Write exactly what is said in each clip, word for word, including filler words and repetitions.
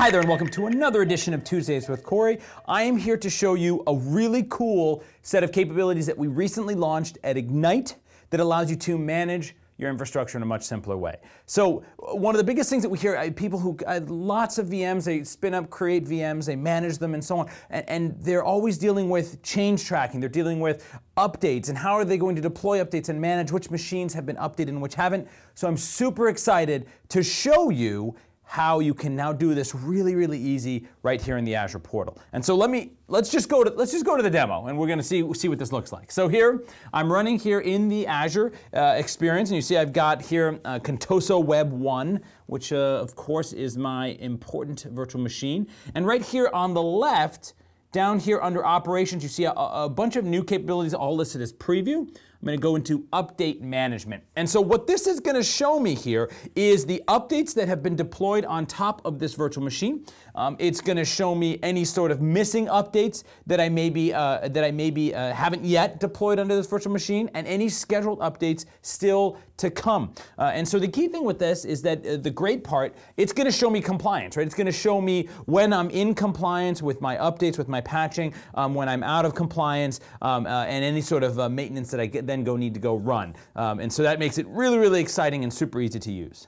Hi there and welcome to another edition of Tuesdays with Corey. I am here to show you a really cool set of capabilities that we recently launched at Ignite that allows you to manage your infrastructure in a much simpler way. So one of the biggest things that we hear, uh, people who, uh, lots of V Ms, they spin up, create V Ms, they manage them and so on, and, and they're always dealing with change tracking, they're dealing with updates, and how are they going to deploy updates and manage which machines have been updated and which haven't. So I'm super excited to show you how you can now do this really, really easy right here in the Azure portal. And so let me, let's just go to, let's just go to the demo and we're gonna see, see what this looks like. So here, I'm running here in the Azure uh, experience, and you see I've got here uh, Contoso Web one, which uh, of course is my important virtual machine. And right here on the left, down here under operations, you see a, a bunch of new capabilities all listed as preview. I'm going to go into update management. And so what this is going to show me here is the updates that have been deployed on top of this virtual machine. Um, it's going to show me any sort of missing updates that I maybe uh, that I maybe uh, haven't yet deployed under this virtual machine, and any scheduled updates still to come. Uh, and so the key thing with this is that uh, the great part, it's going to show me compliance, right? It's going to show me when I'm in compliance with my updates, with my patching, um, when I'm out of compliance, um, uh, and any sort of uh, maintenance that I get, then go need to go run. Um, and so that makes it really, really exciting and super easy to use.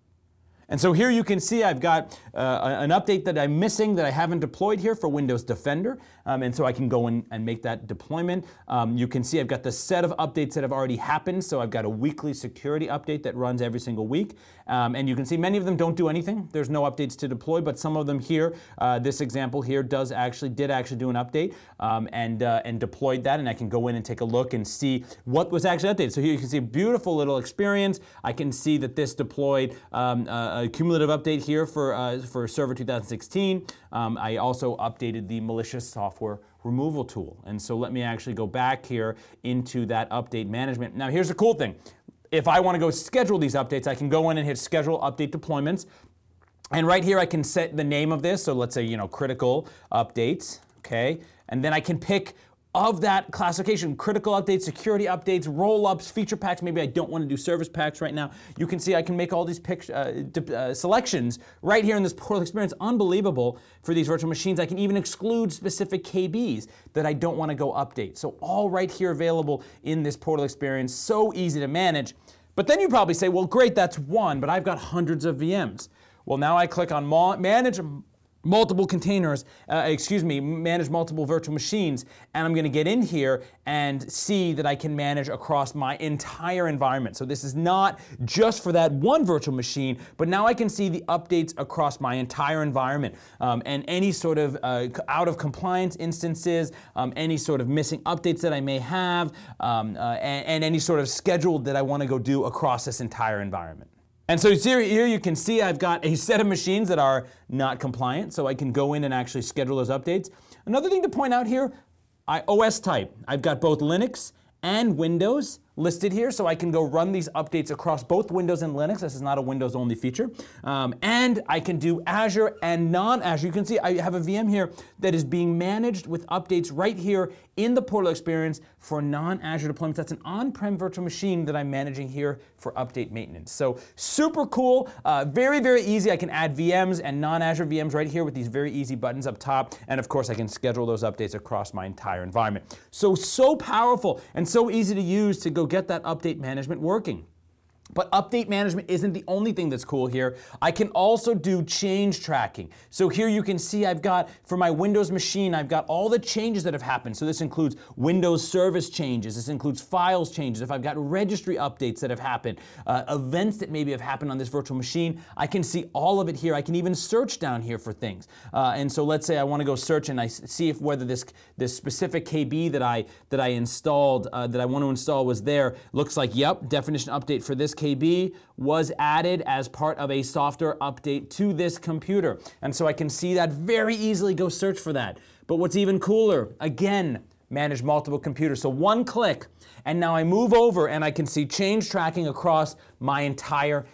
And so here you can see I've got uh, an update that I'm missing that I haven't deployed here for Windows Defender. Um, and so I can go in and make that deployment. Um, you can see I've got the set of updates that have already happened. So I've got a weekly security update that runs every single week. Um, and you can see many of them don't do anything. There's no updates to deploy, but some of them here, uh, this example here does actually, did actually do an update um, and, uh, and deployed that. And I can go in and take a look and see what was actually updated. So here you can see a beautiful little experience. I can see that this deployed um, uh, a cumulative update here for, uh, for Server two thousand sixteen. Um, I also updated the malicious software removal tool. And so let me actually go back here into that update management. Now here's the cool thing. If I want to go schedule these updates, I can go in and hit schedule update deployments. And right here I can set the name of this. So let's say, you know, critical updates, okay? And then I can pick of that classification, critical updates, security updates, roll-ups, feature packs. Maybe I don't want to do service packs right now. You can see I can make all these pic- uh, uh, selections right here in this portal experience. Unbelievable for these virtual machines. I can even exclude specific K Bs that I don't want to go update. So all right here available in this portal experience. So easy to manage. But then you probably say, well, great, that's one, but I've got hundreds of V Ms. Well, now I click on ma- manage multiple containers, uh, excuse me, manage multiple virtual machines, and I'm going to get in here and see that I can manage across my entire environment. So this is not just for that one virtual machine, but now I can see the updates across my entire environment, um, and any sort of uh, out of compliance instances, um, any sort of missing updates that I may have, um, uh, and, and any sort of schedule that I want to go do across this entire environment. And so here you can see I've got a set of machines that are not compliant, so I can go in and actually schedule those updates. Another thing to point out here, I, O S type. I've got both Linux and Windows listed here, so I can go run these updates across both Windows and Linux. This is not a Windows-only feature. Um, and I can do Azure and non-Azure. You can see I have a V M here that is being managed with updates right here in the portal experience for non-Azure deployments. That's an on-prem virtual machine that I'm managing here for update maintenance. So super cool, uh, very, very easy. I can add V Ms and non-Azure V Ms right here with these very easy buttons up top. And of course, I can schedule those updates across my entire environment. So, so powerful and so easy to use to go get that update management working. But update management isn't the only thing that's cool here. I can also do change tracking. So here you can see I've got, for my Windows machine, I've got all the changes that have happened. So this includes Windows service changes. This includes files changes. If I've got registry updates that have happened, uh, events that maybe have happened on this virtual machine, I can see all of it here. I can even search down here for things. Uh, and so let's say I want to go search and I see if whether this, this specific K B that I, that I installed, uh, that I want to install was there. Looks like, yep, definition update for this K B was added as part of a software update to this computer. And so I can see that very easily, go search for that. But what's even cooler, again, manage multiple computers. So one click, and now I move over and I can see change tracking across my entire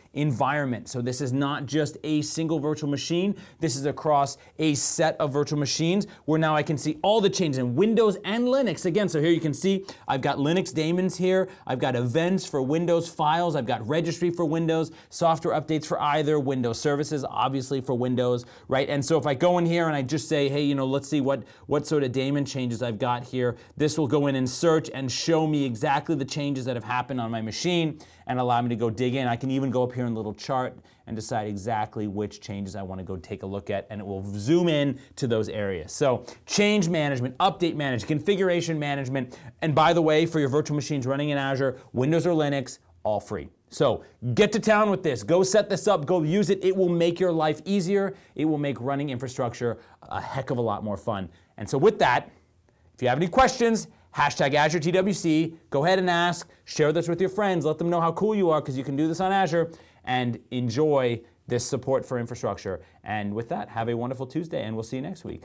environment. So this is not just a single virtual machine. This is across a set of virtual machines where now I can see all the changes in Windows and Linux. Again, so here you can see I've got Linux daemons here. I've got events for Windows files. I've got registry for Windows, software updates for either, Windows services, obviously for Windows, right? And so if I go in here and I just say, hey, you know, let's see what, what sort of daemon changes I've got here, this will go in and search and show me exactly the changes that have happened on my machine and allow me to go dig in. I can even go up here in a little chart and decide exactly which changes I want to go take a look at, and it will zoom in to those areas. So change management, update management, configuration management, and by the way, for your virtual machines running in Azure, Windows or Linux, all free. So get to town with this. Go set this up. Go use it. It will make your life easier. It will make running infrastructure a heck of a lot more fun. And so with that, if you have any questions, hashtag Azure T W C, go ahead and ask. Share this with your friends. Let them know how cool you are because you can do this on Azure, and enjoy this support for infrastructure. And with that, have a wonderful Tuesday, and we'll see you next week.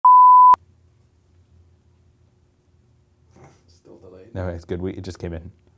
Still delayed. No, it's good. We, it just came in.